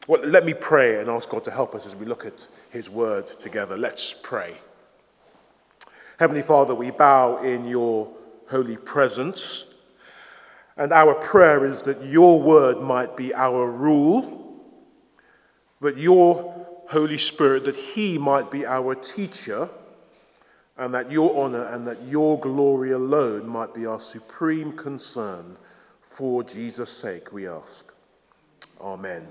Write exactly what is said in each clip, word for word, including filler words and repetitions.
Well, let me pray and ask God to help us as we look at his word together. Let's pray. Heavenly Father, we bow in your holy presence, and our prayer is that your word might be our rule, that your Holy Spirit, that he might be our teacher, and that your honor and that your glory alone might be our supreme concern. For Jesus' sake, we ask. Amen.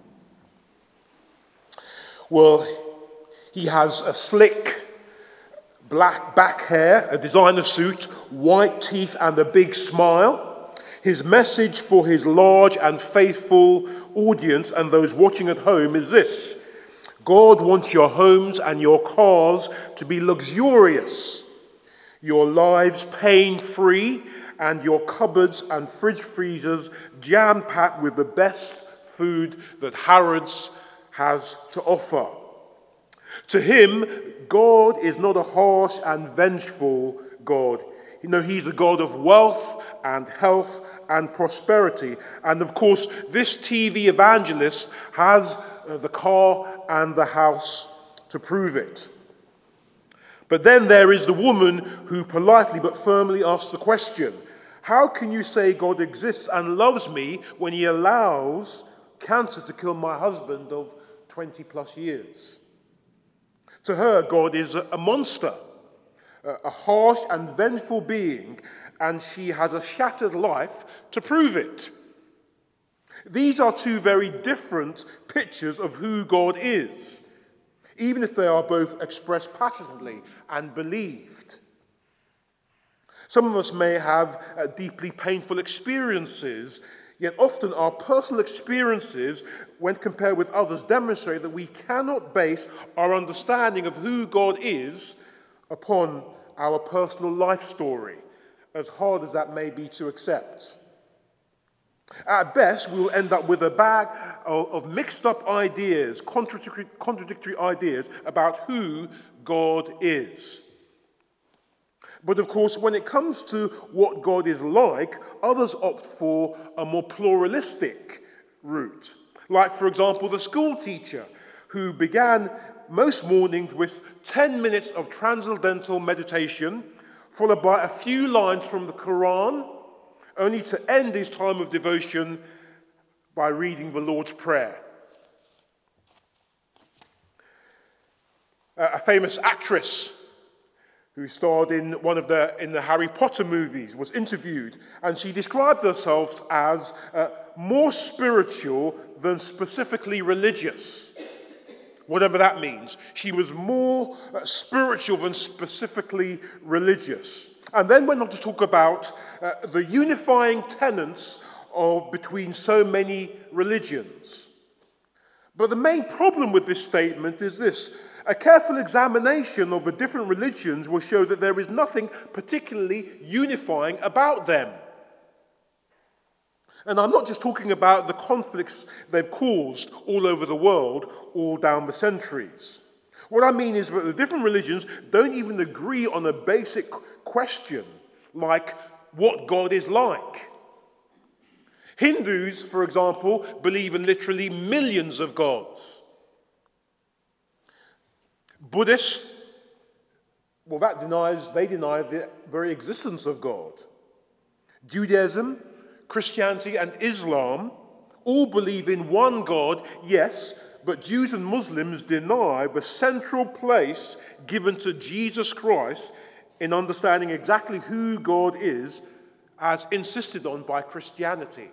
Well, he has a slick black back hair, a designer suit, white teeth, and a big smile. His message for his large and faithful audience and those watching at home is this: God wants your homes and your cars to be luxurious, your lives pain-free, and your cupboards and fridge freezers jam-packed with the best food that Harrods has to offer. To him, God is not a harsh and vengeful God. You know, he's a God of wealth and health and prosperity. And of course, this T V evangelist has uh, the car and the house to prove it. But then there is the woman who politely but firmly asks the question, how can you say God exists and loves me when he allows cancer to kill my husband of twenty plus years? To her, God is a monster, a harsh and vengeful being, and she has a shattered life to prove it. These are two very different pictures of who God is, even if they are both expressed passionately and believed. Some of us may have uh, deeply painful experiences, yet often our personal experiences, when compared with others, demonstrate that we cannot base our understanding of who God is upon our personal life story, as hard as that may be to accept. At best, we will end up with a bag of, of mixed up ideas, contradictory, contradictory ideas about who God is. But of course, when it comes to what God is like, others opt for a more pluralistic route. Like, for example, the school teacher who began most mornings with ten minutes of transcendental meditation, followed by a few lines from the Quran, only to end his time of devotion by reading the Lord's Prayer. A famous actress who starred in one of the in the Harry Potter movies was interviewed, and she described herself as uh, more spiritual than specifically religious. Whatever that means. She was more uh, spiritual than specifically religious. And then went on to talk about uh, the unifying tenets of between so many religions. But the main problem with this statement is this: a careful examination of the different religions will show that there is nothing particularly unifying about them. And I'm not just talking about the conflicts they've caused all over the world, all down the centuries. What I mean is that the different religions don't even agree on a basic question, like what God is like. Hindus, for example, believe in literally millions of gods. Buddhists, well, that denies, they deny the very existence of God. Judaism, Christianity, and Islam all believe in one God, yes, but Jews and Muslims deny the central place given to Jesus Christ in understanding exactly who God is, as insisted on by Christianity.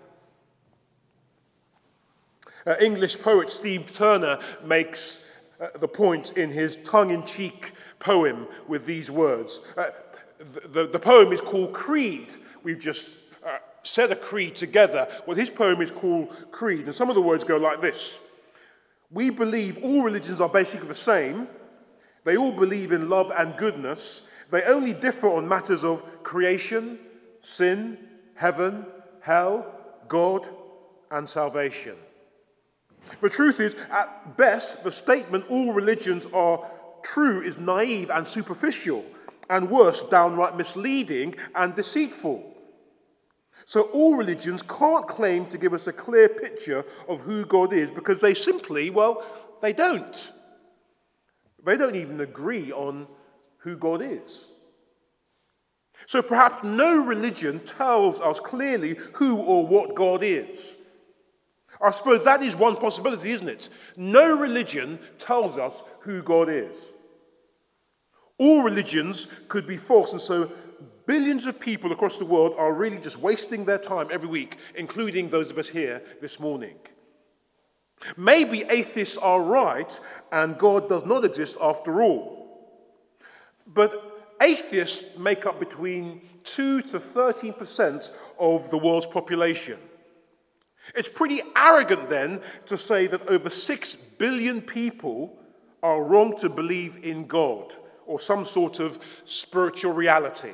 Uh, English poet Steve Turner makes uh, the point in his tongue-in-cheek poem with these words. Uh, the, the poem is called Creed. We've just uh, said a creed together. Well, his poem is called Creed, and some of the words go like this. We believe all religions are basically the same. They all believe in love and goodness. They only differ on matters of creation, sin, heaven, hell, God, and salvation. The truth is, at best, the statement all religions are true is naive and superficial, and worse, downright misleading and deceitful. So all religions can't claim to give us a clear picture of who God is because they simply, well, they don't. They don't even agree on who God is. So perhaps no religion tells us clearly who or what God is. I suppose that is one possibility, isn't it? No religion tells us who God is. All religions could be false, and so billions of people across the world are really just wasting their time every week, including those of us here this morning. Maybe atheists are right and God does not exist after all. But atheists make up between two to thirteen percent of the world's population. It's pretty arrogant then to say that over six billion people are wrong to believe in God or some sort of spiritual reality.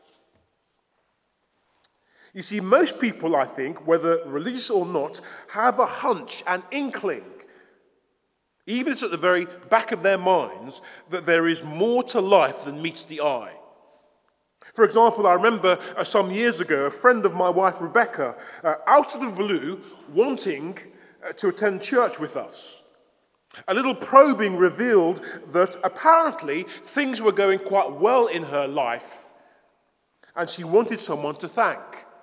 You see, most people, I think, whether religious or not, have a hunch, an inkling, even if it's at the very back of their minds, that there is more to life than meets the eye. For example, I remember uh, some years ago, a friend of my wife, Rebecca, uh, out of the blue, wanting uh, to attend church with us. A little probing revealed that apparently things were going quite well in her life, and she wanted someone to thank.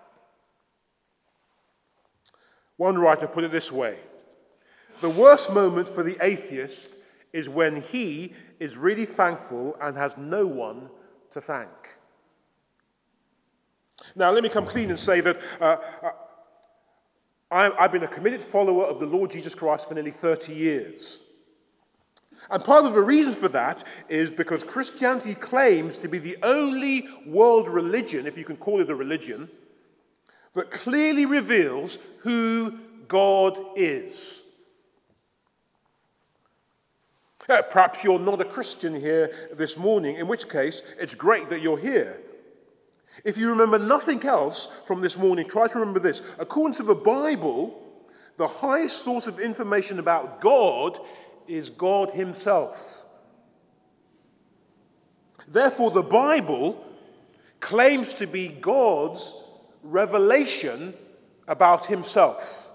One writer put it this way: the worst moment for the atheist is when he is really thankful and has no one to thank. Now, let me come clean and say that uh, I, I've been a committed follower of the Lord Jesus Christ for nearly thirty years. And part of the reason for that is because Christianity claims to be the only world religion, if you can call it a religion, that clearly reveals who God is. Uh, perhaps you're not a Christian here this morning, in which case it's great that you're here. If you remember nothing else from this morning, try to remember this. According to the Bible, the highest source of information about God is God himself. Therefore, the Bible claims to be God's revelation about himself.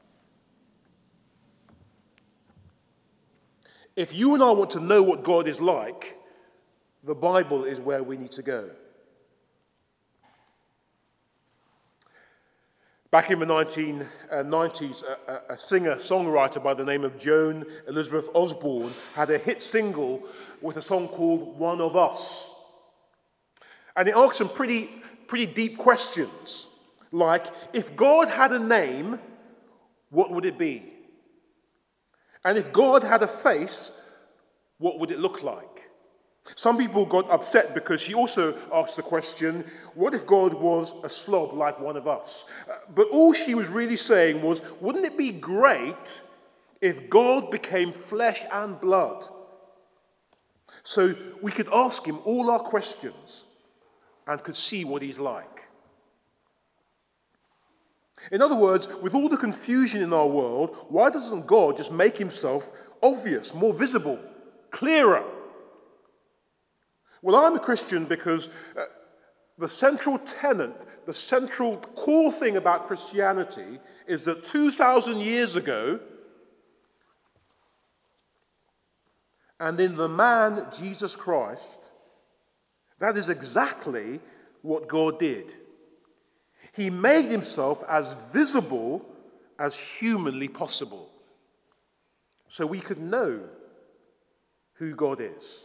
If you and I want to know what God is like, the Bible is where we need to go. Back in the nineteen nineties, a, a singer-songwriter by the name of Joan Elizabeth Osborne had a hit single with a song called One of Us. And it asked some pretty pretty deep questions, like, if God had a name, what would it be? And if God had a face, what would it look like? Some people got upset because she also asked the question, what if God was a slob like one of us? Uh, but all she was really saying was, wouldn't it be great if God became flesh and blood? So we could ask him all our questions and could see what he's like. In other words, with all the confusion in our world, why doesn't God just make himself obvious, more visible, clearer? Well, I'm a Christian because uh, the central tenet, the central core thing about Christianity is that two thousand years ago, and in the man Jesus Christ, that is exactly what God did. He made himself as visible as humanly possible, so we could know who God is.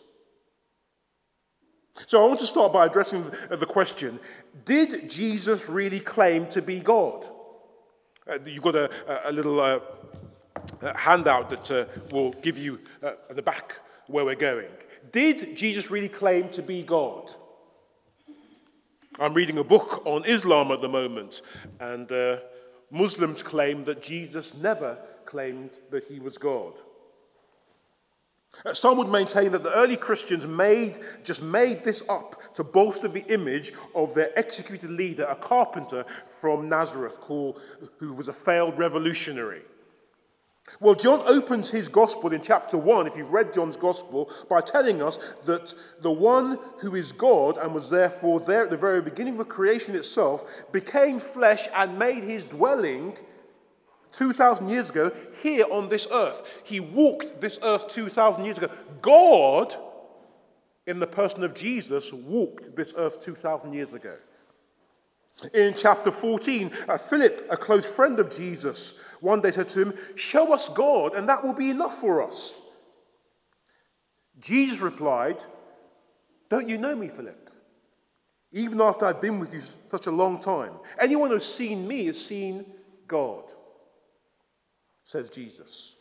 So I want to start by addressing the question, did Jesus really claim to be God? Uh, you've got a, a little uh, handout that uh, will give you uh, at the back where we're going. Did Jesus really claim to be God? I'm reading a book on Islam at the moment, and uh, Muslims claim that Jesus never claimed that he was God. Uh, some would maintain that the early Christians made just made this up to bolster the image of their executed leader, a carpenter from Nazareth, called, who was a failed revolutionary. Well, John opens his gospel in chapter one, if you've read John's gospel, by telling us that the one who is God and was therefore there at the very beginning of creation itself became flesh and made his dwelling two thousand years ago here on this earth. He walked this earth two thousand years ago. God, in the person of Jesus, walked this earth two thousand years ago. In chapter fourteen, uh, Philip, a close friend of Jesus, one day said to him, "Show us God, and that will be enough for us." Jesus replied, "Don't you know me, Philip? Even after I've been with you such a long time. Anyone who's seen me has seen God," says Jesus.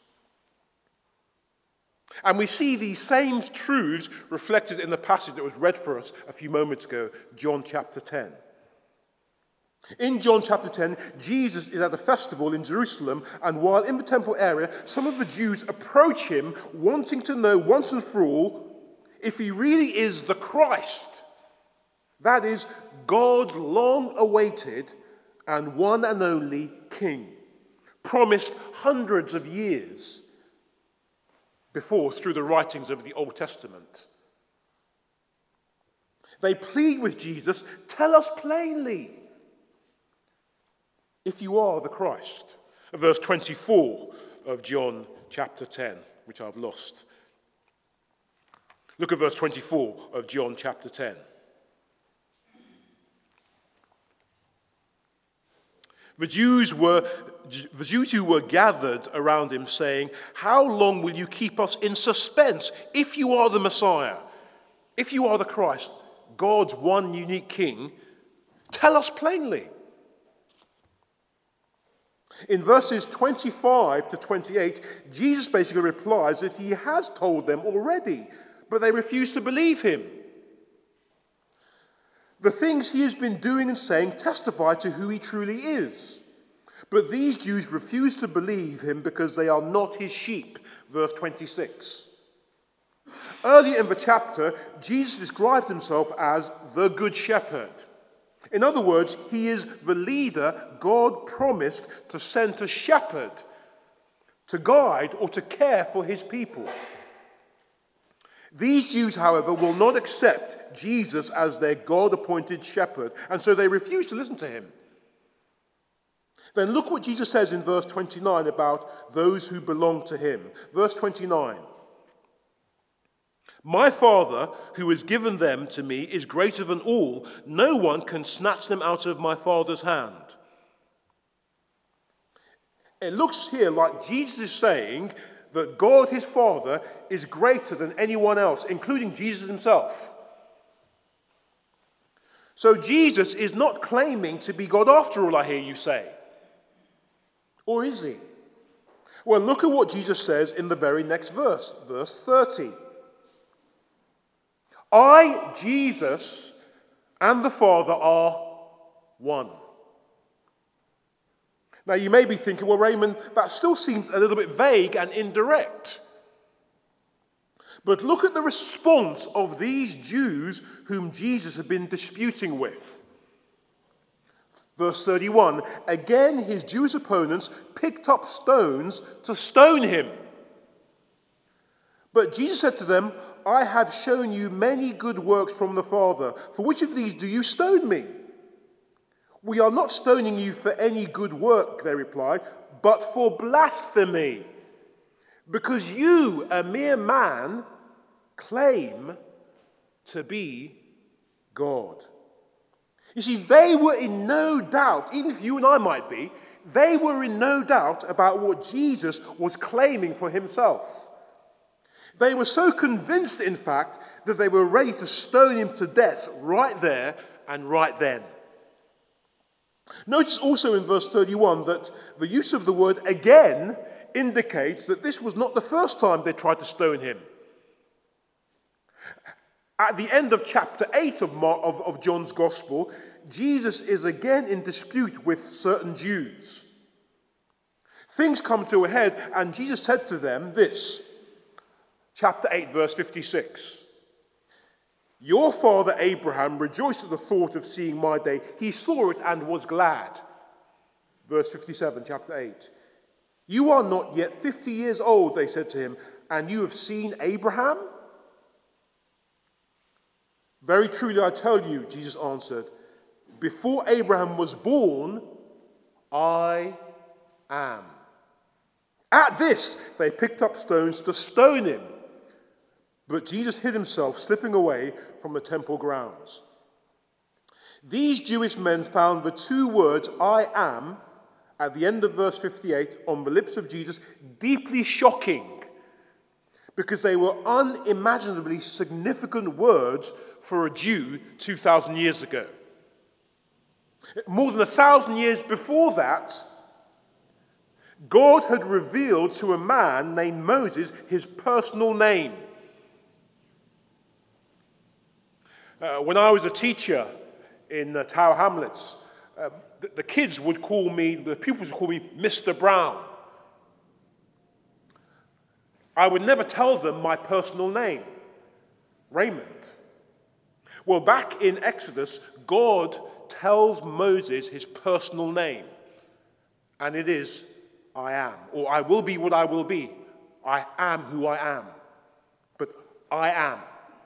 And we see these same truths reflected in the passage that was read for us a few moments ago, John chapter ten. In John chapter ten, Jesus is at a festival in Jerusalem, and while in the temple area, some of the Jews approach him, wanting to know once and for all if he really is the Christ. That is, God's long-awaited and one and only King, promised hundreds of years before through the writings of the Old Testament. They plead with Jesus, "Tell us plainly if you are the Christ." Verse twenty-four of John chapter ten, which I've lost. Look at verse twenty-four of John chapter ten. The Jews were the Jews who were gathered around him, saying, "How long will you keep us in suspense? If you are the Messiah, if you are the Christ, God's one unique King, tell us plainly." In verses twenty-five to twenty-eight, Jesus basically replies that he has told them already, but they refuse to believe him. The things he has been doing and saying testify to who he truly is. But these Jews refuse to believe him because they are not his sheep. Verse twenty-six. Earlier in the chapter, Jesus described himself as the Good Shepherd. In other words, he is the leader God promised to send to shepherd, to guide, or to care for his people. These Jews, however, will not accept Jesus as their God-appointed shepherd, and so they refuse to listen to him. Then look what Jesus says in verse twenty-nine about those who belong to him. Verse twenty-nine. "My Father, who has given them to me, is greater than all. No one can snatch them out of my Father's hand." It looks here like Jesus is saying that God, his Father, is greater than anyone else, including Jesus himself. So Jesus is not claiming to be God after all, I hear you say. Or is he? Well, look at what Jesus says in the very next verse, verse thirty. "I, Jesus, and the Father are one." Now, you may be thinking, well, Raymond, that still seems a little bit vague and indirect. But look at the response of these Jews whom Jesus had been disputing with. Verse thirty-one, "Again his Jewish opponents picked up stones to stone him. But Jesus said to them, 'I have shown you many good works from the Father. For which of these do you stone me?' 'We are not stoning you for any good work,' they replied, 'but for blasphemy, because you, a mere man, claim to be God.'" You see, they were in no doubt, even if you and I might be, they were in no doubt about what Jesus was claiming for himself. They were so convinced, in fact, that they were ready to stone him to death right there and right then. Notice also in verse thirty-one that the use of the word "again" indicates that this was not the first time they tried to stone him. At the end of chapter eight of, Mar- of, of John's Gospel, Jesus is again in dispute with certain Jews. Things come to a head, and Jesus said to them this, chapter eight, verse fifty-six. "Your father Abraham rejoiced at the thought of seeing my day. He saw it and was glad." Verse fifty-seven, chapter eight. You are not yet fifty years old, they said to him, and you have seen Abraham? Very truly I tell you, Jesus answered, before Abraham was born, I am. At this, they picked up stones to stone him. But Jesus hid himself, slipping away from the temple grounds. These Jewish men found the two words, I am, at the end of verse fifty-eight, on the lips of Jesus, deeply shocking, because they were unimaginably significant words for a Jew two thousand years ago. More than a thousand years before that, God had revealed to a man named Moses his personal name. Uh, when I was a teacher in uh, Tower Hamlets, uh, the, the kids would call me, the pupils would call me Mister Brown. I would never tell them my personal name, Raymond. Well, back in Exodus, God tells Moses his personal name, and it is, I am, or I will be what I will be. I am who I am, but I am.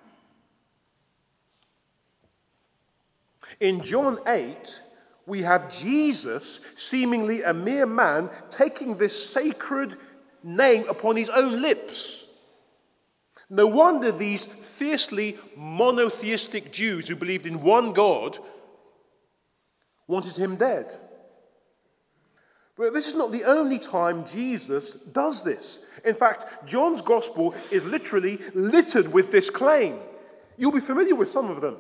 In John eight, we have Jesus, seemingly a mere man, taking this sacred name upon his own lips. No wonder these fiercely monotheistic Jews who believed in one God wanted him dead. But this is not the only time Jesus does this. In fact, John's gospel is literally littered with this claim. You'll be familiar with some of them.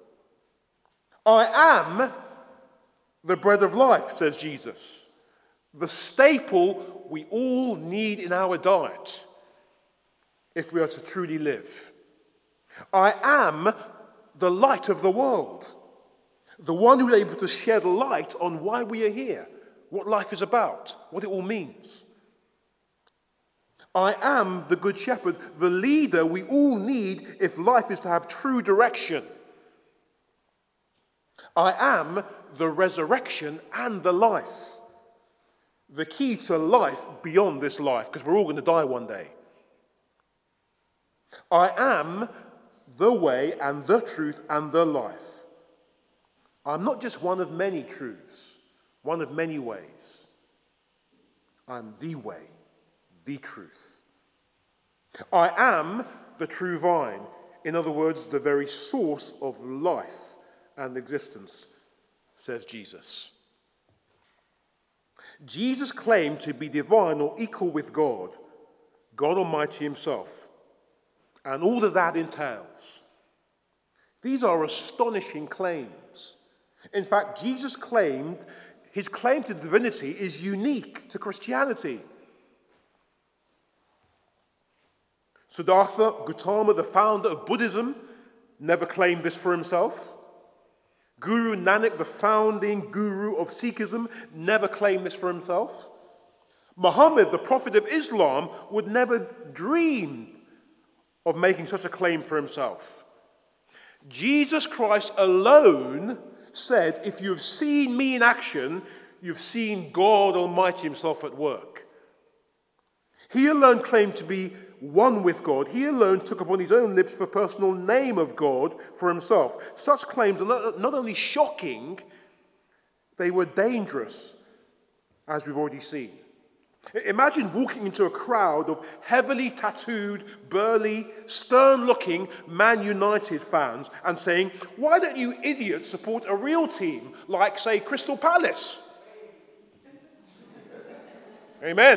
I am the bread of life, says Jesus. The staple we all need in our diet if we are to truly live. I am the light of the world. The one who is able to shed light on why we are here, what life is about, what it all means. I am the good shepherd, the leader we all need if life is to have true direction. I am the resurrection and the life. The key to life beyond this life, because we're all going to die one day. I am the way and the truth and the life. I'm not just one of many truths, one of many ways. I'm the way, the truth. I am the true vine. In other words, the very source of life and existence, says Jesus. Jesus claimed to be divine or equal with God, God Almighty himself, and all that that entails. These are astonishing claims. In fact, Jesus claimed, his claim to divinity is unique to Christianity. Siddhartha Gautama, the founder of Buddhism, never claimed this for himself. Guru Nanak, the founding guru of Sikhism, never claimed this for himself. Muhammad, the prophet of Islam, would never dream of making such a claim for himself. Jesus Christ alone said, if you have seen me in action, you've seen God Almighty himself at work. He alone claimed to be one with God. He alone took upon his own lips the personal name of God for himself. Such claims are not, not only shocking, they were dangerous, as we've already seen. Imagine walking into a crowd of heavily tattooed, burly, stern-looking Man United fans and saying, why don't you idiots support a real team like, say, Crystal Palace? Amen.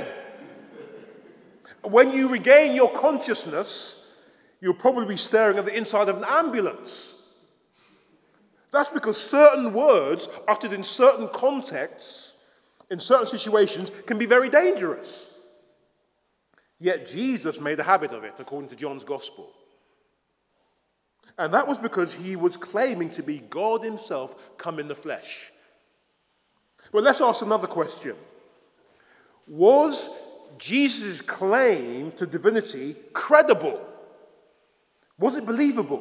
When you regain your consciousness, you'll probably be staring at the inside of an ambulance. That's because certain words uttered in certain contexts, in certain situations, can be very dangerous. Yet Jesus made a habit of it, according to John's Gospel. And that was because he was claiming to be God himself come in the flesh. But let's ask another question. Was Jesus' claim to divinity credible? Was it believable?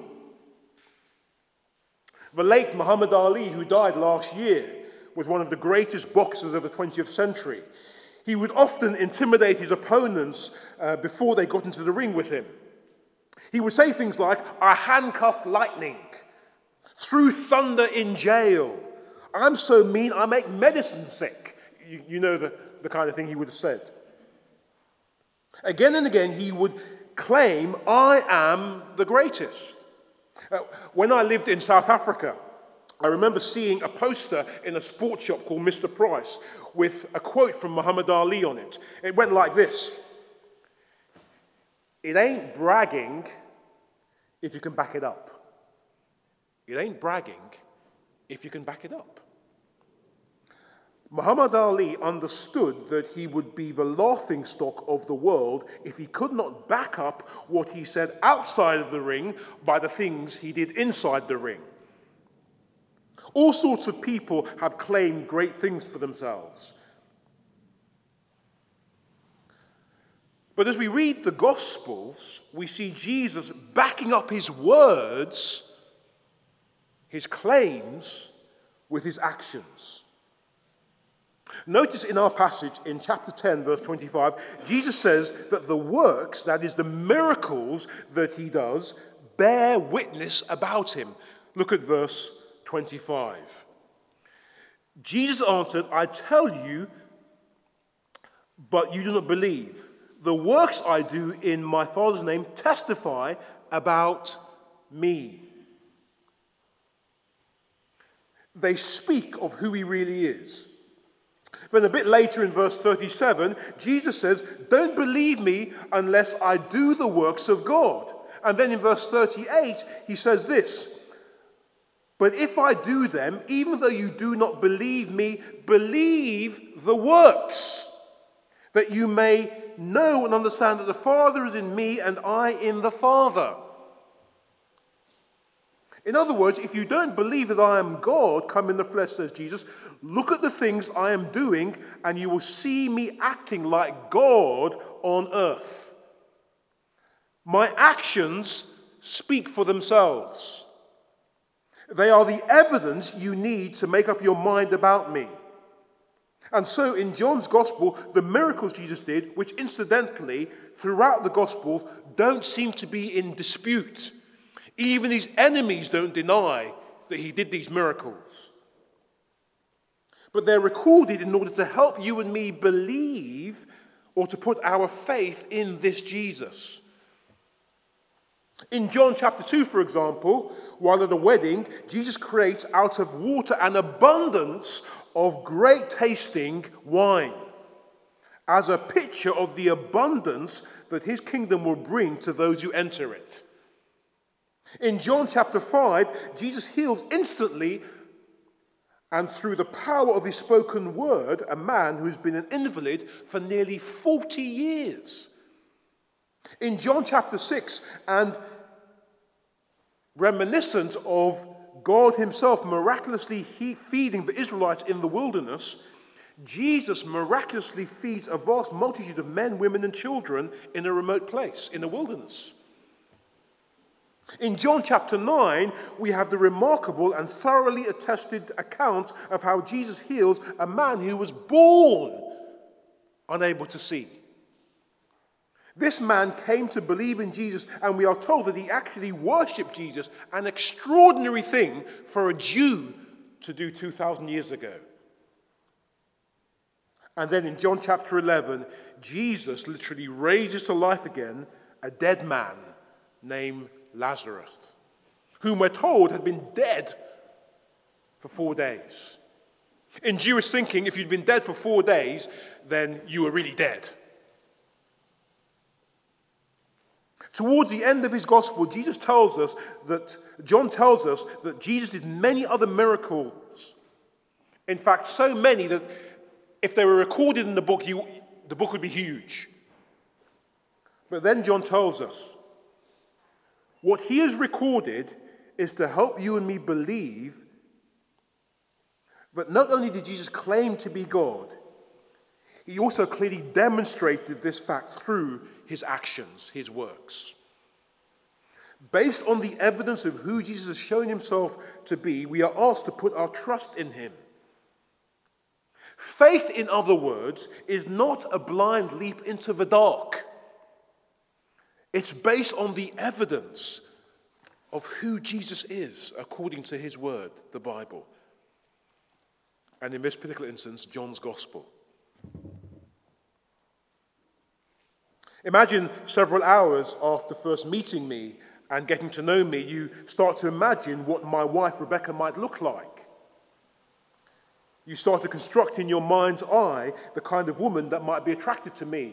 The late Muhammad Ali, who died last year, was one of the greatest boxers of the twentieth century. He would often intimidate his opponents uh, before they got into the ring with him. He would say things like, "I handcuff lightning," "threw thunder in jail," "I'm so mean I make medicine sick." You, you know the, the kind of thing he would have said. Again and again, he would claim, "I am the greatest." Uh, when I lived in South Africa, I remember seeing a poster in a sports shop called Mister Price with a quote from Muhammad Ali on it. It went like this: "It ain't bragging if you can back it up. It ain't bragging if you can back it up." Muhammad Ali understood that he would be the laughingstock of the world if he could not back up what he said outside of the ring by the things he did inside the ring. All sorts of people have claimed great things for themselves. But as we read the Gospels, we see Jesus backing up his words, his claims, with his actions. Notice in our passage in chapter ten, verse twenty-five, Jesus says that the works, that is, the miracles that he does, bear witness about him. Look at verse twenty-five. Jesus answered, "I tell you, but you do not believe. The works I do in my Father's name testify about me." They speak of who he really is. Then a bit later in verse thirty-seven, Jesus says, "Don't believe me unless I do the works of God." And then in verse thirty-eight, he says this: "But if I do them, even though you do not believe me, believe the works, that you may know and understand that the Father is in me and I in the Father." In other words, if you don't believe that I am God come in the flesh, says Jesus, look at the things I am doing and you will see me acting like God on earth. My actions speak for themselves. They are the evidence you need to make up your mind about me. And so in John's Gospel, the miracles Jesus did, which incidentally, throughout the Gospels, don't seem to be in dispute. Even his enemies don't deny that he did these miracles. But they're recorded in order to help you and me believe or to put our faith in this Jesus. In John chapter two, for example, while at a wedding, Jesus creates out of water an abundance of great tasting wine as a picture of the abundance that his kingdom will bring to those who enter it. In John chapter five, Jesus heals instantly and through the power of his spoken word a man who has been an invalid for nearly forty years. In John chapter six, and reminiscent of God himself miraculously feeding the Israelites in the wilderness, Jesus miraculously feeds a vast multitude of men, women, and children in a remote place, in a wilderness. In John chapter nine, we have the remarkable and thoroughly attested account of how Jesus heals a man who was born unable to see. This man came to believe in Jesus, and we are told that he actually worshipped Jesus, an extraordinary thing for a Jew to do two thousand years ago. And then in John chapter eleven, Jesus literally raises to life again a dead man named Lazarus, whom we're told had been dead for four days. In Jewish thinking, if you'd been dead for four days, then you were really dead. Towards the end of his gospel, Jesus tells us that, John tells us that Jesus did many other miracles. In fact, so many that if they were recorded in the book, you, the book would be huge. But then John tells us, what he has recorded is to help you and me believe that not only did Jesus claim to be God, he also clearly demonstrated this fact through his actions, his works. Based on the evidence of who Jesus has shown himself to be, we are asked to put our trust in him. Faith, in other words, is not a blind leap into the dark. It's based on the evidence of who Jesus is according to his word, the Bible. And in this particular instance, John's Gospel. Imagine several hours after first meeting me and getting to know me, you start to imagine what my wife Rebecca might look like. You start to construct in your mind's eye the kind of woman that might be attracted to me.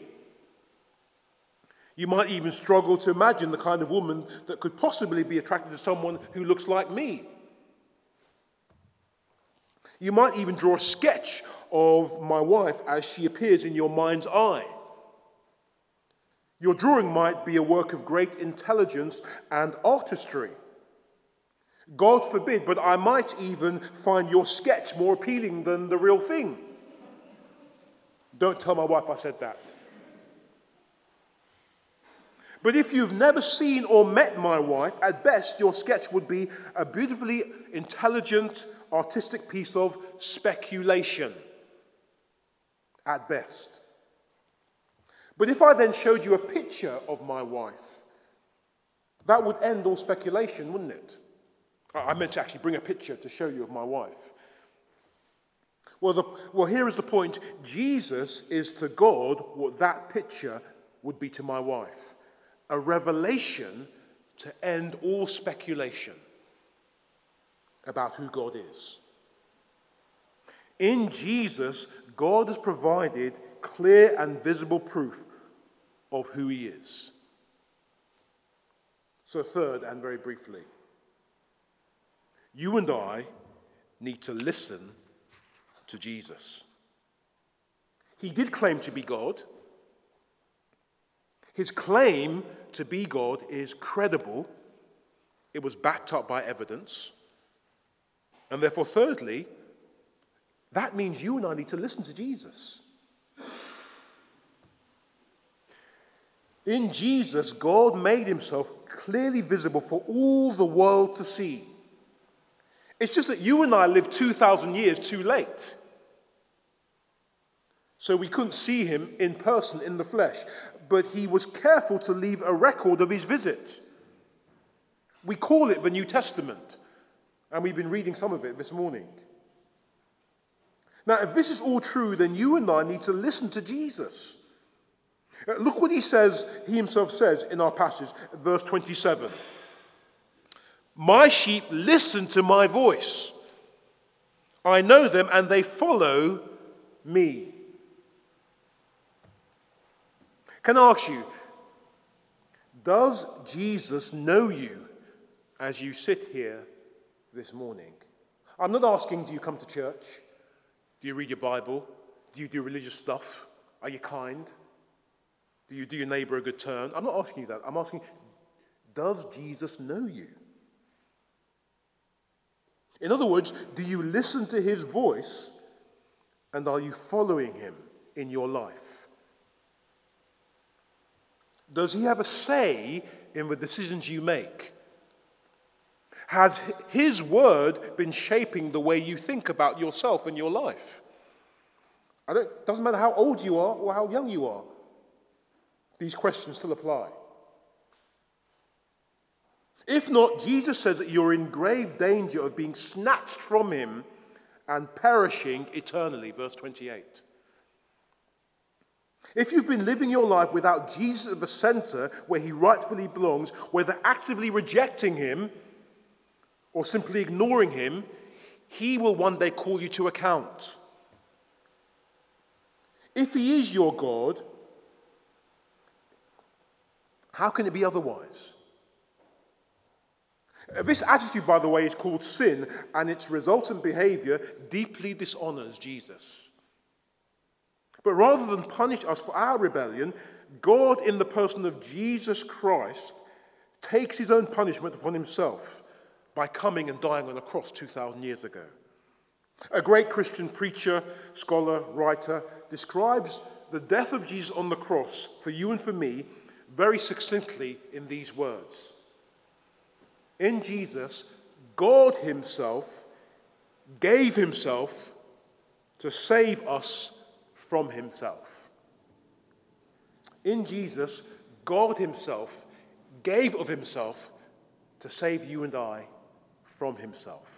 You might even struggle to imagine the kind of woman that could possibly be attracted to someone who looks like me. You might even draw a sketch of my wife as she appears in your mind's eye. Your drawing might be a work of great intelligence and artistry. God forbid, but I might even find your sketch more appealing than the real thing. Don't tell my wife I said that. But if you've never seen or met my wife, at best your sketch would be a beautifully intelligent, artistic piece of speculation. At best. But if I then showed you a picture of my wife, that would end all speculation, wouldn't it? I meant to actually bring a picture to show you of my wife. Well, the, well, here is the point. Jesus is to God what that picture would be to my wife. A revelation to end all speculation about who God is. In Jesus, God has provided clear and visible proof of who he is. So third, and very briefly, you and I need to listen to Jesus. He did claim to be God. His claim to be God is credible. It was backed up by evidence. And therefore, thirdly, that means you and I need to listen to Jesus. In Jesus, God made himself clearly visible for all the world to see. It's just that you and I lived two thousand years too late. So we couldn't see him in person, in the flesh. But he was careful to leave a record of his visit. We call it the New Testament. And we've been reading some of it this morning. Now, if this is all true, then you and I need to listen to Jesus. Uh, look what he says, he himself says in our passage, verse twenty-seven. My sheep listen to my voice. I know them and they follow me. Can I ask you, does Jesus know you as you sit here this morning? I'm not asking, do you come to church? Do you read your Bible? Do you do religious stuff? Are you kind? Do you do your neighbor a good turn? I'm not asking you that. I'm asking, does Jesus know you? In other words, do you listen to his voice and are you following him in your life? Does he have a say in the decisions you make? Has his word been shaping the way you think about yourself and your life? I don't, doesn't matter how old you are or how young you are. These questions still apply. If not, Jesus says that you're in grave danger of being snatched from him and perishing eternally, verse twenty-eight. If you've been living your life without Jesus at the center where he rightfully belongs, whether actively rejecting him or simply ignoring him, he will one day call you to account. If he is your God, how can it be otherwise? This attitude, by the way, is called sin, and its resultant behavior deeply dishonors Jesus. But rather than punish us for our rebellion, God, in the person of Jesus Christ, takes his own punishment upon himself by coming and dying on a cross two thousand years ago. A great Christian preacher, scholar, writer describes the death of Jesus on the cross for you and for me very succinctly in these words. In Jesus, God himself gave himself to save us from himself. In Jesus, God himself gave of himself to save you and I from himself.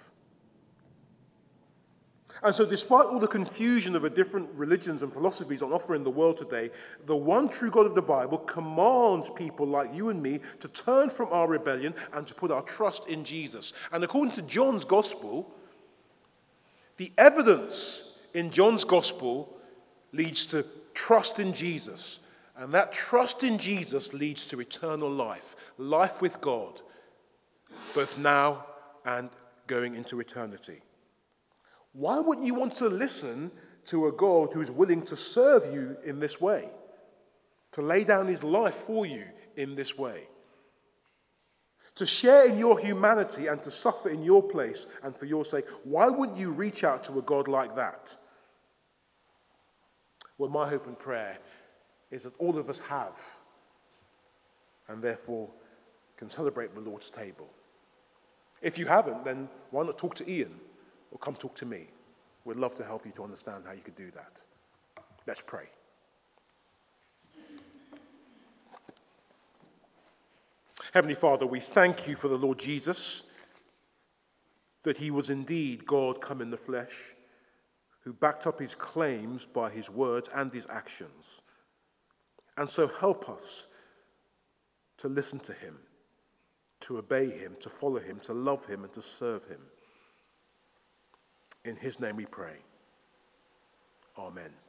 And so despite all the confusion of the different religions and philosophies on offer in the world today, the one true God of the Bible commands people like you and me to turn from our rebellion and to put our trust in Jesus. And according to John's Gospel, the evidence in John's Gospel leads to trust in Jesus. And that trust in Jesus leads to eternal life, life with God, both now and going into eternity. Why wouldn't you want to listen to a God who is willing to serve you in this way, to lay down his life for you in this way, to share in your humanity and to suffer in your place and for your sake? Why wouldn't you reach out to a God like that? Well, my hope and prayer is that all of us have, and therefore can celebrate the Lord's table. If you haven't, then why not talk to Ian? Or come talk to me. We'd love to help you to understand how you could do that. Let's pray. Heavenly Father, we thank you for the Lord Jesus, that he was indeed God come in the flesh, who backed up his claims by his words and his actions. And so help us to listen to him, to obey him, to follow him, to love him, and to serve him. In his name we pray. Amen.